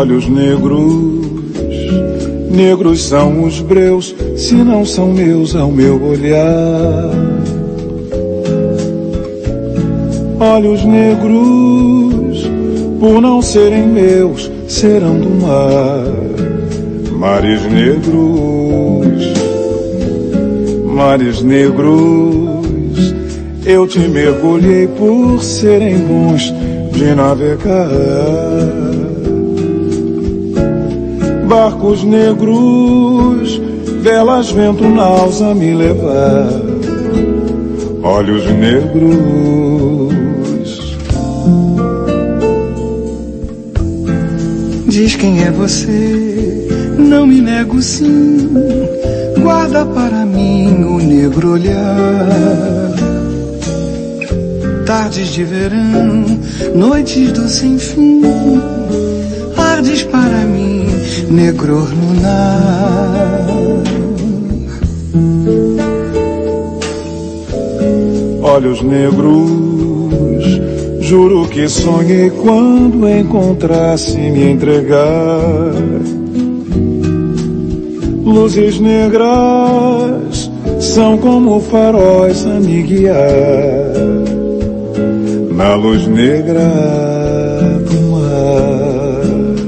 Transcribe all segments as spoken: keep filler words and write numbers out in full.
Olhos negros, negros são os breus, se não são meus ao meu olhar. Olhos negros, por não serem meus, serão do mar. Mares negros, mares negros, eu te mergulhei por serem bons de navegar. Barcos negros, velas, vento, naus a me levar. Olhos negros. Diz quem é você, não me nego sim. Guarda para mim o negro olhar. Tardes de verão, noites do sem fim, ardes para mim, negro lunar. Olhos negros, juro que sonhei quando encontrasse me entregar. Luzes negras são como faróis a me guiar na luz negra do mar.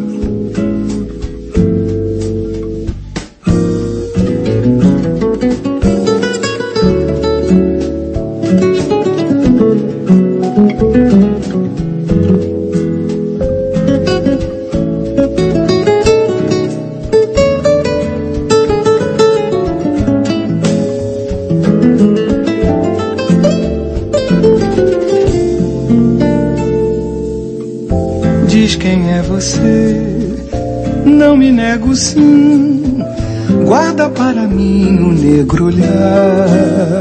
Não me nego sim, guarda para mim o negro olhar.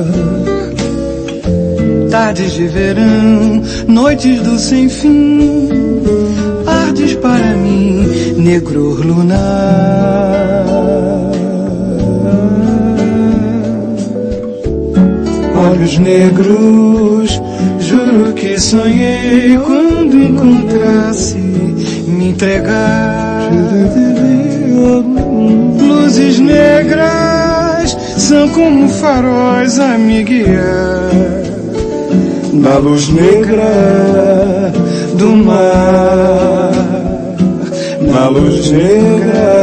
Tardes de verão, noites do sem fim, ardes para mim, negro lunar. Olhos negros, juro que sonhei quando encontrasse me entregar. Luzes negras são como faróis a me guiar na luz negra do mar, na luz negra